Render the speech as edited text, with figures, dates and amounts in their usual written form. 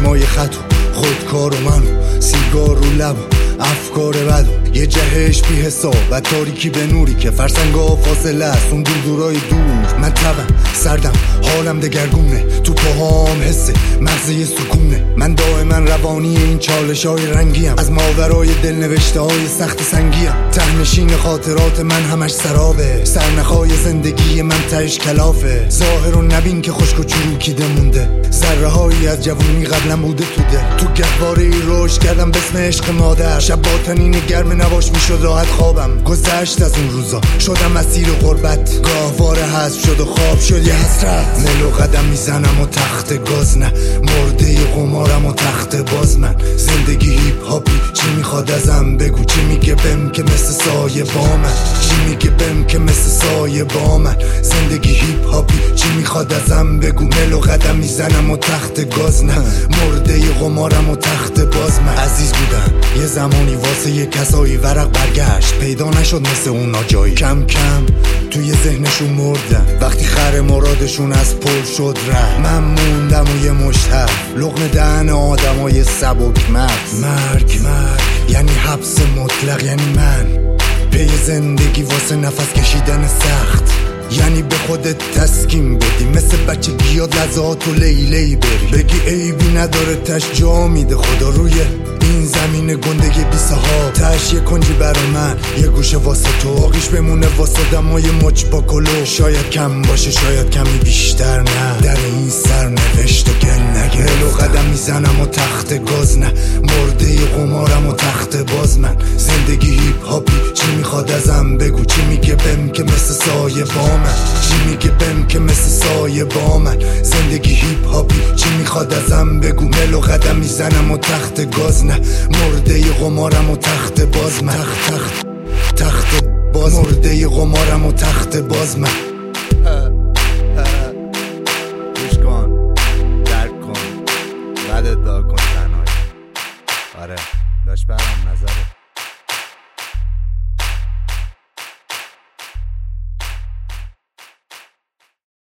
چشمای خط و خودکار و من سیگار رو لب افکار بد و یه جهش بی حساب و تاریکی به نوری که فرسنگا فاصله است اون دورای دور. من تبم سردم حالم دگرگونه تو پاهام حسه مغزه سکونه. من دائما روانی این چالش های رنگیم از ماورای دل نوشته های سخت سنگیم. تهنشین خاطرات من همش سرابه سرنخای زندگی من تهش کلافه. ظاهر و نبین که خشک و چروکیده مونده ذره هایی از جوونی قبلا بوده تو دل. تو گهواره ای رشد کردم به اسم عشق مادر. شب با تنین گرم نباش میشد راحت خوابم. گذشت از اون روزا شدم اسیر غربت. گاهواره حذف شد و خواب شد یه حسرت. ملو قدم میزنم و تخت گاز نه مرده قمارم و تخت باز. من زندگی هیپ هاپی چی میخواد ازم بگو. چی میگه بهم که مثل سایه با من. چی میگه بهم که مثل سایه با من. زندگی هیپ هاپی چی میخواد ازم بگو. ملو قدم میزنم و تخت گاز نه مرده قمارم و تخت باز. من عزیز بودم یه زمانی واسه یه کسایی ورق برگشت پیدا نشد مثل اونا جایی. کم کم توی ذهنشون مردن وقتی خر مرادشون از پل شد ره. من موندم و یه مشتر لقمه دهن آدمای سبک مرگ یعنی حبس مطلق. یعنی من پی زندگی واسه نفس کشیدن سخت. یعنی به خودت تسکین بدی مثل بچه گیاد لذات و لیلی بری. بگی عیبی نداره تش جا میده خدا روی این زمین گنده بی صحاب. تش یه کنجی برا من یه گوشه واسه تو باقیش بمونه واسه دمای مچ با کلو. شاید کم باشه شاید کمی بیشتر نه در این سرنوشت و گل نگرفتم. قدم میزنم و تخت گاز نه مرده قمارم و تخت باز. من زندگی هیپ هاپی چی میخواد ازم بگو. چی میگه بهم که مثل سایه با من. چی میگه بهم که مثل سایه با من. زندگی هیپ هاپی چی میخواد ازم بگو. ملو قدم میزنم و تخت گاز نه مرده قمارم و تخت باز. من تخت باز مرده قمارم و تخت باز. من گوش کن درک کن بعد ادعا کن تنهایی. آره داشت برام نظره